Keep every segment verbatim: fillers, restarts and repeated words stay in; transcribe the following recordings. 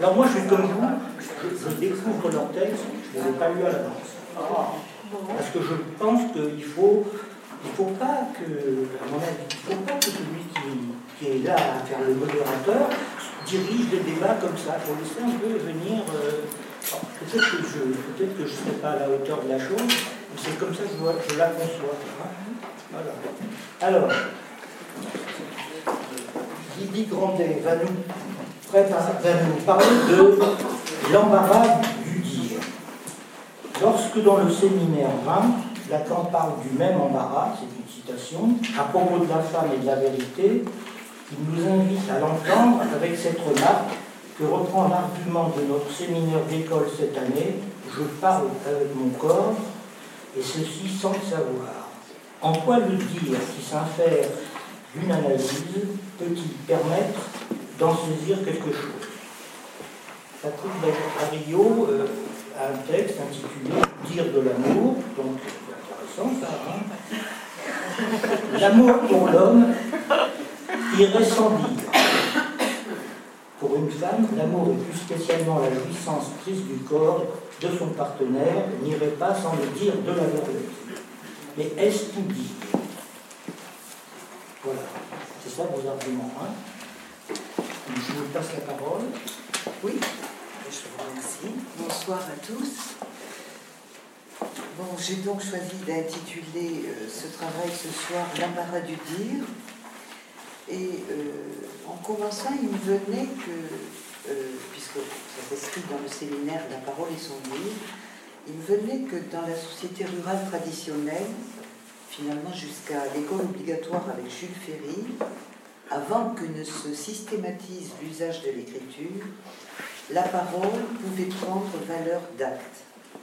Alors moi, je suis comme vous, je, je découvre leur texte, je ne l'ai pas lu à l'avance. Parce que je pense qu'il faut, il faut pas que, à mon avis, il faut pas que celui qui, qui est là à faire le modérateur dirige des débats comme ça. Il faut laisser un peu venir. Euh, peut-être que je ne peut serai pas à la hauteur de la chose, mais c'est comme ça que je, je la conçois. Hein. Voilà. Alors, Didier Grandet va nous, va nous parler de l'embarras du dire. Lorsque dans le séminaire vingt, Lacan parle du même embarras, c'est une citation, à propos de la femme et de la vérité, il nous invite à l'entendre avec cette remarque que reprend l'argument de notre séminaire d'école cette année, je parle avec mon corps, et ceci sans le savoir. En quoi le dire qui s'infère d'une analyse peut-il permettre d'en saisir quelque chose? Patrick Barillot euh, a un texte intitulé Dire de l'amour, donc c'est intéressant ça. Hein, l'amour pour l'homme irait sans dire. Pour une femme, l'amour et plus spécialement la jouissance prise du corps de son partenaire n'irait pas sans le dire de la vérité. Mais est-ce tout dire? Voilà, c'est ça vos arguments. Hein? Je vous passe la parole. Oui, je vous remercie. Bonsoir à tous. Bon, j'ai donc choisi d'intituler euh, ce travail ce soir l'embarras du dire. Et euh, en commençant, il me venait que, euh, puisque ça s'inscrit dans le séminaire La parole et son dire, il me venait que dans la société rurale traditionnelle, finalement jusqu'à l'école obligatoire avec Jules Ferry, avant que ne se systématise l'usage de l'écriture, la parole pouvait prendre valeur d'acte.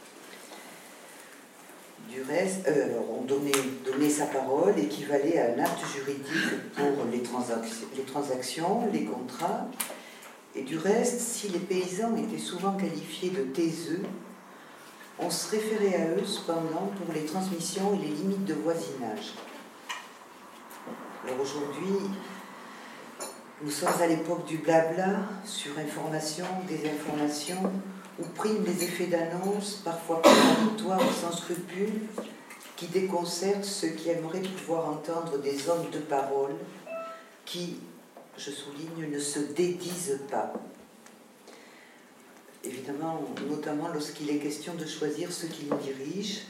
Du reste, euh, on donnait, donner sa parole équivalait à un acte juridique pour les, transac- les transactions, les contrats. Et du reste, si les paysans étaient souvent qualifiés de taiseux, on se référait à eux cependant pour les transmissions et les limites de voisinage. Alors aujourd'hui, nous sommes à l'époque du blabla, surinformation, désinformation, où priment les effets d'annonce, parfois contradictoires ou sans scrupules, qui déconcertent ceux qui aimeraient pouvoir entendre des hommes de parole qui, je souligne, ne se dédisent pas. Évidemment, notamment lorsqu'il est question de choisir ceux qui nous dirigent.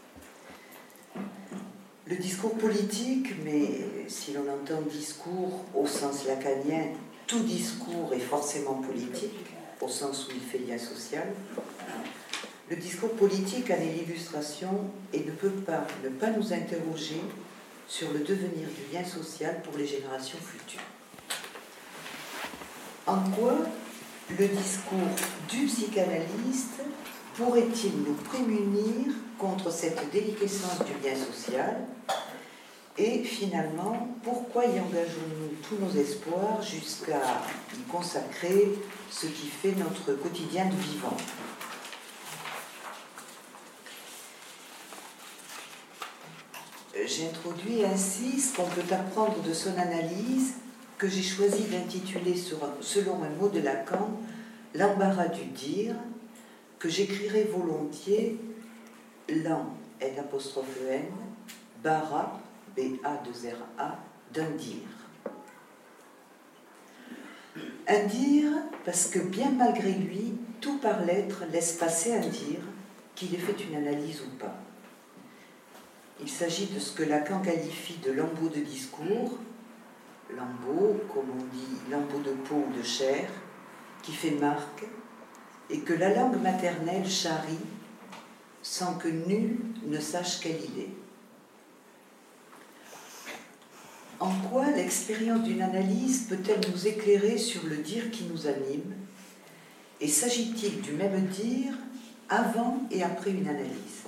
Le discours politique, mais si l'on entend discours au sens lacanien, tout discours est forcément politique, au sens où il fait lien social. Le discours politique en est l'illustration et ne peut pas ne pas nous interroger sur le devenir du lien social pour les générations futures. En quoi le discours du psychanalyste pourrait-il nous prémunir contre cette déliquescence du lien social? Et finalement, pourquoi y engageons-nous tous nos espoirs jusqu'à y consacrer ce qui fait notre quotidien de vivant? J'introduis ainsi ce qu'on peut apprendre de son analyse, que j'ai choisi d'intituler selon un mot de Lacan, l'embarras du dire, que j'écrirai volontiers l'en, L apostrophe N, barras, B A deux R A, d'un dire. Un dire, parce que bien malgré lui, tout par l'être laisse passer un dire, qu'il ait fait une analyse ou pas. Il s'agit de ce que Lacan qualifie de lambeau de discours, lambeau, comme on dit, lambeau de peau ou de chair, qui fait marque, et que la langue maternelle charrie sans que nul ne sache quelle il est. En quoi l'expérience d'une analyse peut-elle nous éclairer sur le dire qui nous anime? Et s'agit-il du même dire avant et après une analyse?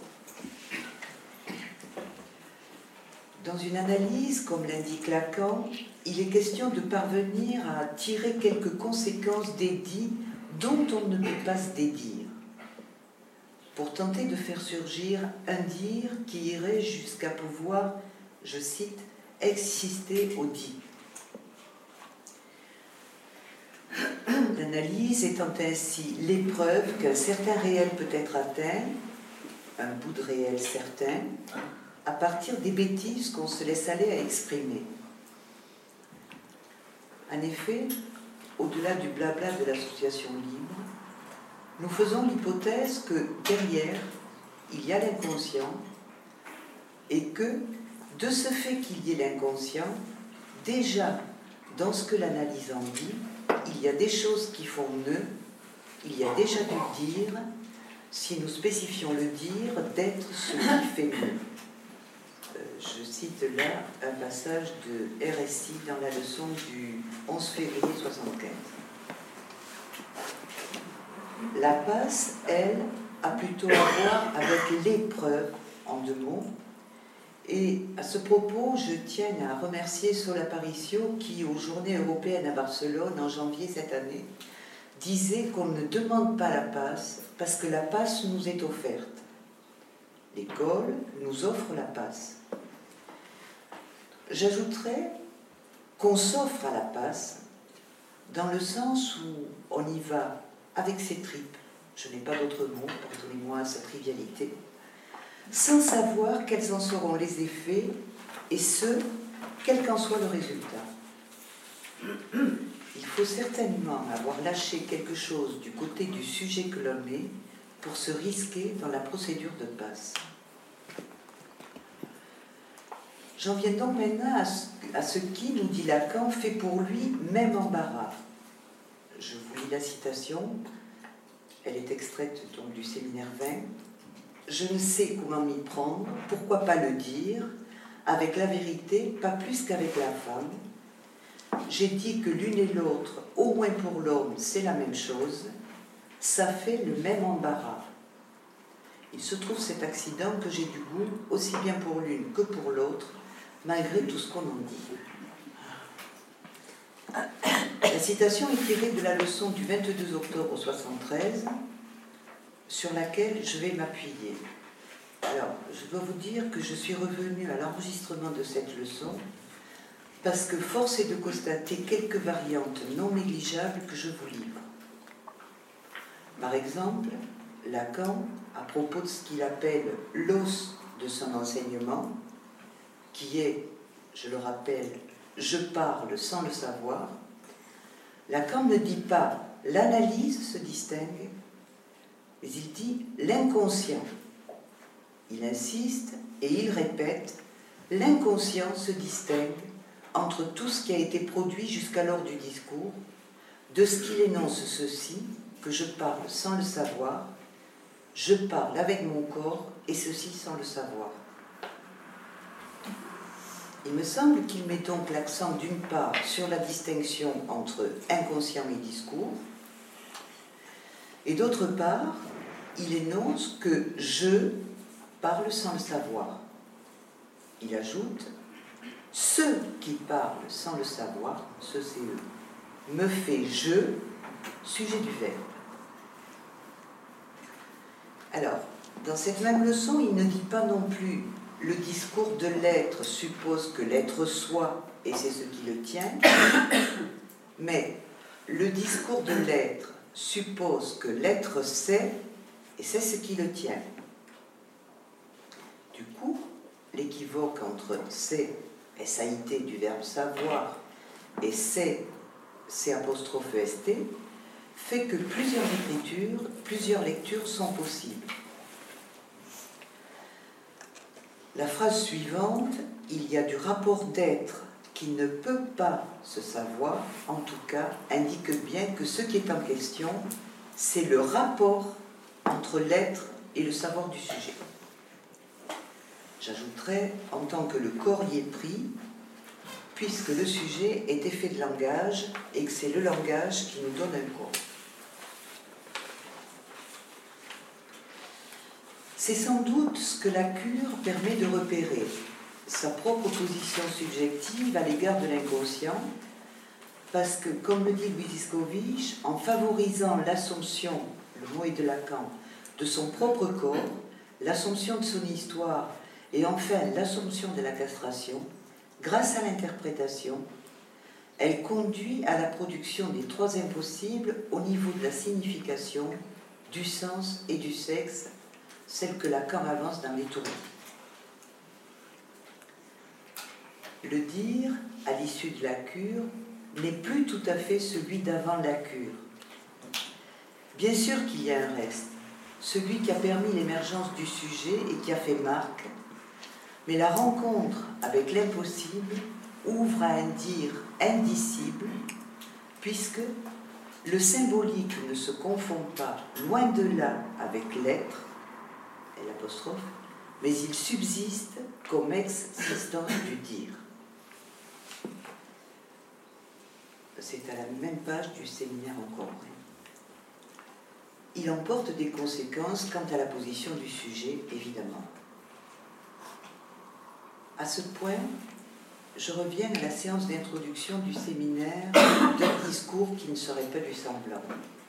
Dans une analyse, comme l'indique Lacan, il est question de parvenir à tirer quelques conséquences des dits dont on ne peut pas se dédire, pour tenter de faire surgir un dire qui irait jusqu'à pouvoir, je cite, exister au dit. L'analyse étant ainsi l'épreuve qu'un certain réel peut être atteint, un bout de réel certain, à partir des bêtises qu'on se laisse aller à exprimer. En effet, au-delà du blabla de l'association libre, nous faisons l'hypothèse que derrière, il y a l'inconscient et que, de ce fait qu'il y ait l'inconscient, déjà, dans ce que l'analyse en dit, il y a des choses qui font nœud, il y a déjà du dire, si nous spécifions le dire, d'être ce qui fait nœud. Euh, je cite là un passage de R S I dans la leçon du onze février soixante-quinze. La passe, elle, a plutôt à voir avec l'épreuve, en deux mots. Et à ce propos, je tiens à remercier Sol Aparicio qui, aux Journées européennes à Barcelone, en janvier cette année, disait qu'on ne demande pas la passe parce que la passe nous est offerte. L'école nous offre la passe. J'ajouterais qu'on s'offre à la passe dans le sens où on y va avec ses tripes, je n'ai pas d'autre mot, pardonnez-moi à sa trivialité, sans savoir quels en seront les effets, et ce, quel qu'en soit le résultat. Il faut certainement avoir lâché quelque chose du côté du sujet que l'on est pour se risquer dans la procédure de passe. J'en viens donc maintenant à ce, à ce qui, nous dit Lacan, fait pour lui même embarras. Je vous lis la citation, elle est extraite donc du séminaire vingt. Je ne sais comment m'y prendre, pourquoi pas le dire, avec la vérité, pas plus qu'avec la femme. J'ai dit que l'une et l'autre, au moins pour l'homme, c'est la même chose, ça fait le même embarras. Il se trouve cet accident que j'ai du goût, aussi bien pour l'une que pour l'autre, malgré tout ce qu'on en dit. La citation est tirée de la leçon du vingt-deux octobre soixante-treize, sur laquelle je vais m'appuyer. Alors, je dois vous dire que je suis revenue à l'enregistrement de cette leçon parce que force est de constater quelques variantes non négligeables que je vous livre. Par exemple, Lacan, à propos de ce qu'il appelle l'os de son enseignement, qui est, je le rappelle, je parle sans le savoir, Lacan ne dit pas l'analyse se distingue, mais il dit l'inconscient. Il insiste et il répète l'inconscient se distingue entre tout ce qui a été produit jusqu'alors du discours, de ce qu'il énonce ceci, que je parle sans le savoir, je parle avec mon corps et ceci sans le savoir. Il me semble qu'il met donc l'accent d'une part sur la distinction entre inconscient et discours, et d'autre part, il énonce que je parle sans le savoir. Il ajoute « Ceux qui parlent sans le savoir, ce c'est eux, me fait je, sujet du verbe. » Alors, dans cette même leçon, il ne dit pas non plus « Le discours de l'être suppose que l'être soit, et c'est ce qui le tient », mais « Le discours de l'être suppose que l'être sait, et c'est ce qui le tient. » Du coup, l'équivoque entre c'est, S A I T du verbe savoir, et c'est, C apostrophe S T, fait que plusieurs écritures, plusieurs lectures sont possibles. La phrase suivante, il y a du rapport d'être qui ne peut pas se savoir, en tout cas, indique bien que ce qui est en question, c'est le rapport entre l'être et le savoir du sujet. J'ajouterai, en tant que le corps y est pris, puisque le sujet est effet de langage et que c'est le langage qui nous donne un corps. C'est sans doute ce que la cure permet de repérer, sa propre position subjective à l'égard de l'inconscient, parce que, comme le dit Louis Iscovich, en favorisant l'assomption, le mot est de Lacan, de son propre corps, l'assomption de son histoire et enfin l'assomption de la castration, grâce à l'interprétation, Elle conduit à la production des trois impossibles au niveau de la signification, du sens et du sexe, celle que Lacan avance dans les Tournées. Le dire, à l'issue de la cure, n'est plus tout à fait celui d'avant la cure. Bien sûr qu'il y a un reste, celui qui a permis l'émergence du sujet et qui a fait marque, mais la rencontre avec l'impossible ouvre à un dire indicible, puisque le symbolique ne se confond pas, loin de là, avec l'être, et l'apostrophe, mais il subsiste comme existence du dire. C'est à la même page du séminaire encore. Il emporte des conséquences quant à la position du sujet, évidemment. À ce point, je reviens à la séance d'introduction du séminaire d'un discours qui ne serait pas du semblant.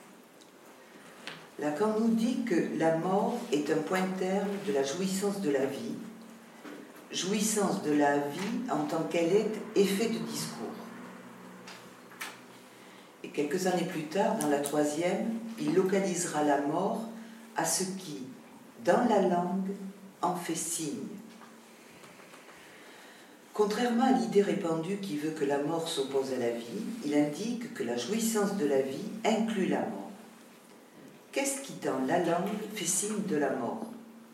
Lacan nous dit que la mort est un point terme de la jouissance de la vie, jouissance de la vie en tant qu'elle est effet de discours. Et quelques années plus tard, dans la troisième, il localisera la mort à ce qui, dans la langue, en fait signe. Contrairement à l'idée répandue qui veut que la mort s'oppose à la vie, il indique que la jouissance de la vie inclut la mort. Qu'est-ce qui, dans la langue, fait signe de la mort?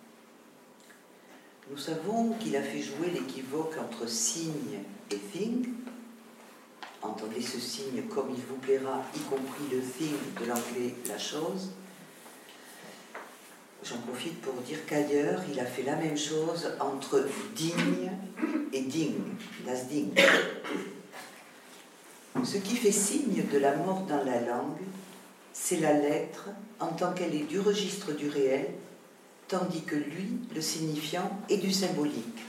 Nous savons qu'il a fait jouer l'équivoque entre signe et thing. Entendez ce signe comme il vous plaira, y compris le thing de l'anglais, la chose. J'en profite pour dire qu'ailleurs, il a fait la même chose entre digne et ding, das Ding. Ce qui fait signe de la mort dans la langue, c'est la lettre en tant qu'elle est du registre du réel, tandis que lui, le signifiant, est du symbolique.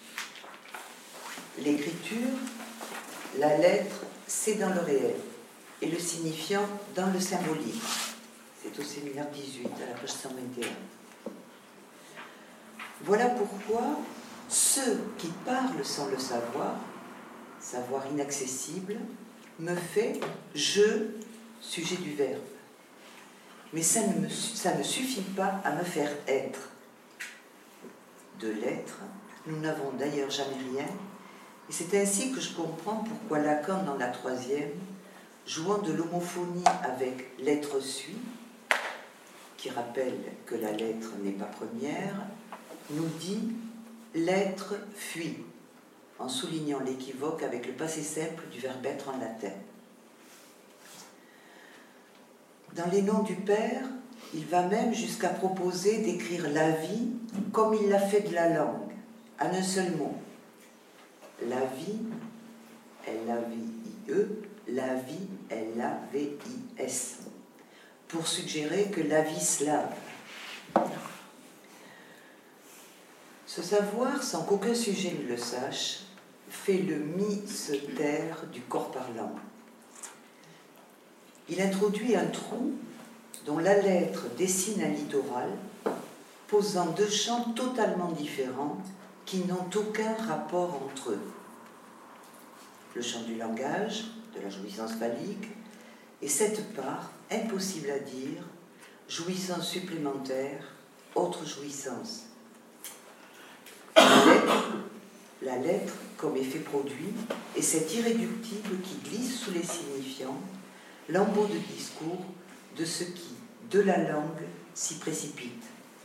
L'écriture, la lettre, c'est dans le réel, et le signifiant dans le symbolique. C'est au séminaire dix-huit, à la page cent vingt et un. Voilà pourquoi ceux qui parlent sans le savoir, savoir inaccessible, me fait « je » sujet du verbe. Mais ça ne, me, ça ne suffit pas à me faire être. De l'être, nous n'avons d'ailleurs jamais rien, et c'est ainsi que je comprends pourquoi Lacan, dans la troisième, jouant de l'homophonie avec l'être suit, qui rappelle que la lettre n'est pas première, nous dit « l'être fuit », en soulignant l'équivoque avec le passé simple du verbe être en latin. Dans les noms du Père, il va même jusqu'à proposer d'écrire la vie comme il l'a fait de la langue, en un seul mot. La vie, L A V I E, la vie, L A V I S, pour suggérer que la vie slave. Ce savoir, sans qu'aucun sujet ne le sache, fait le mystère du corps parlant. Il introduit un trou dont la lettre dessine un littoral, posant deux champs totalement différents qui n'ont aucun rapport entre eux. Le champ du langage, de la jouissance phallique, et cette part, impossible à dire, jouissance supplémentaire, autre jouissance. La lettre, la lettre comme effet produit, est cet irréductible qui glisse sous les signifiants, l'embout de discours de ce qui, de la langue, s'y précipite.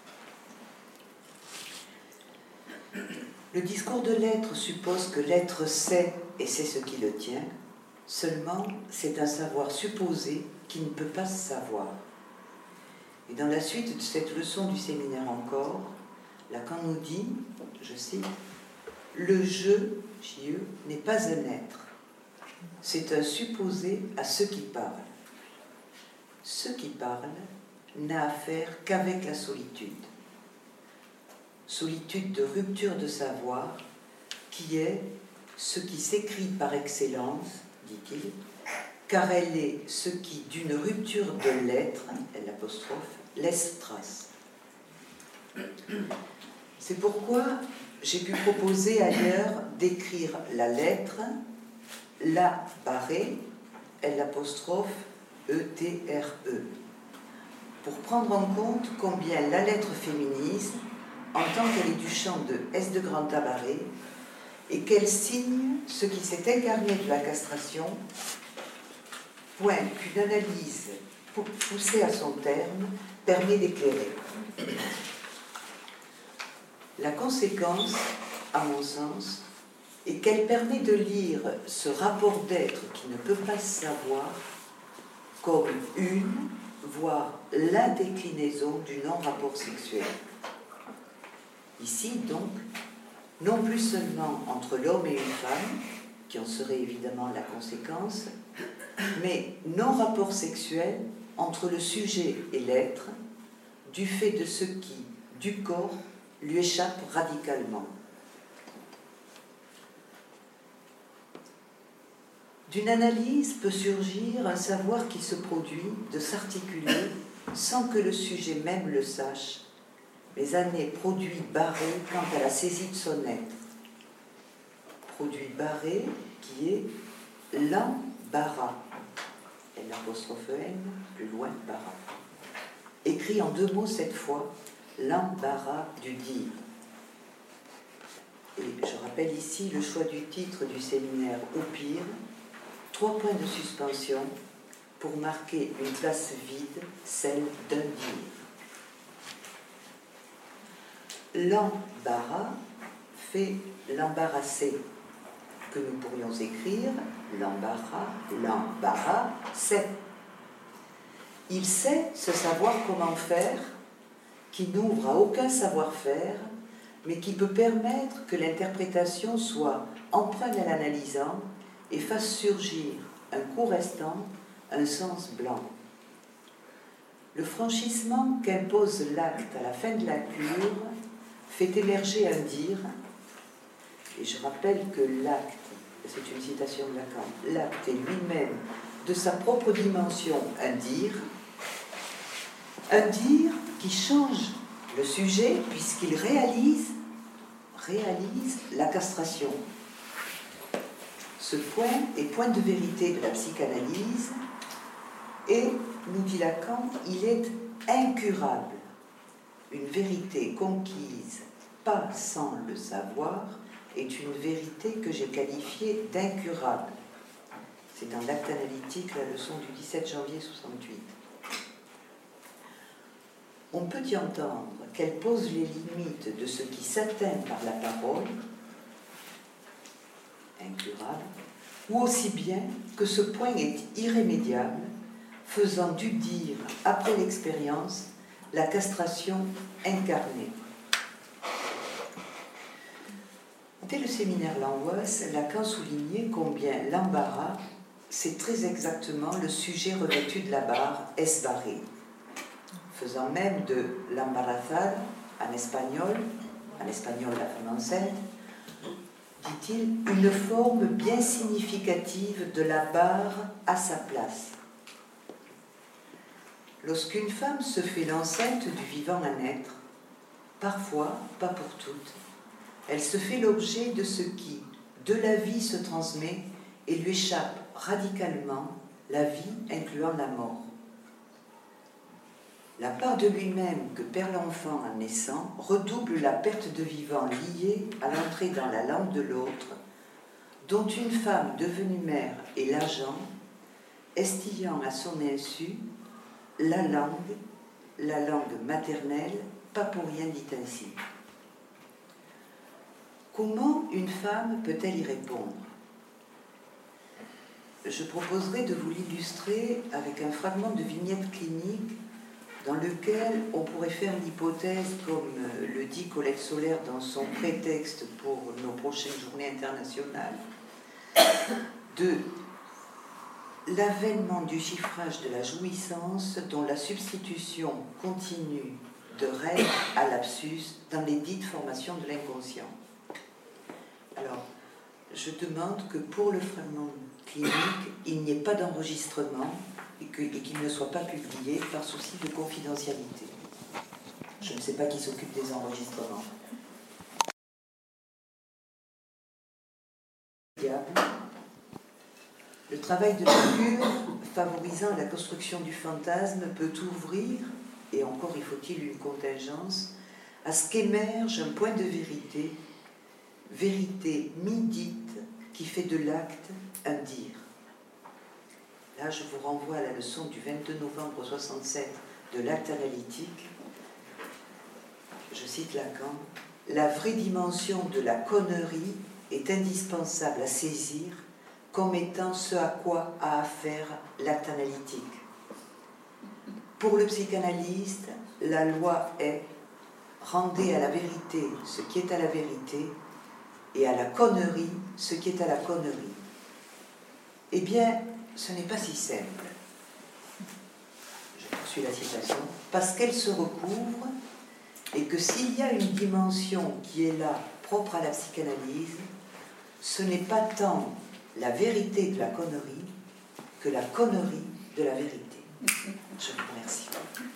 Le discours de l'être suppose que l'être sait et c'est ce qui le tient, seulement c'est un savoir supposé qui ne peut pas se savoir. Et dans la suite de cette leçon du séminaire encore, Lacan nous dit, je cite, « Le je, J E, n'est pas un être, c'est un supposé à ceux qui parlent. Ceux qui parlent n'a affaire qu'avec la solitude. Solitude de rupture de savoir, qui est ce qui s'écrit par excellence, dit-il, car elle est ce qui, d'une rupture de l'être, l'apostrophe, laisse trace. C'est pourquoi j'ai pu proposer ailleurs d'écrire la lettre, la barré, L apostrophe E T R E, pour prendre en compte combien la lettre féminise, en tant qu'elle est du champ de S de grand A barré, et qu'elle signe ce qui s'est incarné de la castration, point qu'une analyse poussée à son terme permet d'éclairer. La conséquence, à mon sens, est qu'elle permet de lire ce rapport d'être qui ne peut pas se savoir comme une, voire la déclinaison du non-rapport sexuel. Ici, donc, non plus seulement entre l'homme et une femme, qui en serait évidemment la conséquence, mais non-rapport sexuel entre le sujet et l'être, du fait de ce qui, du corps, lui échappe radicalement. D'une analyse peut surgir un savoir qui se produit de s'articuler sans que le sujet même le sache, mais un est produit barré quant à la saisie de son être. Produit barré qui est l'embarras. L apostrophe N, plus loin, barras. Écrit en deux mots cette fois, l'embarras du dire. Et je rappelle ici le choix du titre du séminaire Au pire, trois points de suspension pour marquer une place vide, celle d'un dire. L'embarras fait l'embarrasser, que nous pourrions écrire l'embarras, l'embarras, c'est. Il sait se savoir comment faire, qui n'ouvre à aucun savoir-faire, mais qui peut permettre que l'interprétation soit empreinte à l'analysant et fasse surgir un coup restant, un sens blanc. Le franchissement qu'impose l'acte à la fin de la cure fait émerger un dire, et je rappelle que l'acte, c'est une citation de Lacan, l'acte est lui-même de sa propre dimension un dire, un dire qui change le sujet puisqu'il réalise, réalise la castration. Ce point est point de vérité de la psychanalyse et, nous dit Lacan, il est incurable. Une vérité conquise, pas sans le savoir, est une vérité que j'ai qualifiée d'incurable. C'est dans l'acte analytique, la leçon du dix-sept janvier soixante-huit. On peut y entendre qu'elle pose les limites de ce qui s'atteint par la parole, incurable, ou aussi bien que ce point est irrémédiable, faisant du dire, après l'expérience, la castration incarnée. Dès le séminaire Langoisse, Lacan soulignait combien l'embarras, c'est très exactement le sujet revêtu de la barre S barré, faisant même de l'embarazada, en espagnol, en espagnol la femme enceinte, dit-il, une forme bien significative de la barre à sa place. Lorsqu'une femme se fait l'enceinte du vivant à naître, parfois, pas pour toutes, elle se fait l'objet de ce qui, de la vie, se transmet et lui échappe radicalement, la vie incluant la mort. La part de lui-même que perd l'enfant en naissant redouble la perte de vivant liée à l'entrée dans la langue de l'autre, dont une femme devenue mère est l'agent, estillant à son insu la langue, la langue maternelle, pas pour rien dit ainsi. Comment une femme peut-elle y répondre? Je proposerai de vous l'illustrer avec un fragment de vignette clinique dans lequel on pourrait faire l'hypothèse, comme le dit Colette Solaire dans son prétexte pour nos prochaines journées internationales, de l'avènement du chiffrage de la jouissance dont la substitution continue de rêve à lapsus dans les dites formations de l'inconscient. Alors, je demande que pour le fragment clinique, il n'y ait pas d'enregistrement et qu'il ne soit pas publié par souci de confidentialité. Je ne sais pas qui s'occupe des enregistrements. travail de figure favorisant la construction du fantasme peut ouvrir, et encore il faut-il une contingence, à ce qu'émerge un point de vérité, vérité mi-dite qui fait de l'acte un dire. Là, je vous renvoie à la leçon du vingt-deux novembre soixante-sept de l'acte analytique. Je cite Lacan. « La vraie dimension de la connerie est indispensable à saisir comme étant ce à quoi a affaire l'acte analytique. Pour le psychanalyste, la loi est « rendez à la vérité ce qui est à la vérité et à la connerie ce qui est à la connerie ». Eh bien, ce n'est pas si simple. Je poursuis la citation. Parce qu'elle se recouvre et que s'il y a une dimension qui est là, propre à la psychanalyse, ce n'est pas tant la vérité de la connerie que la connerie de la vérité. Je vous remercie.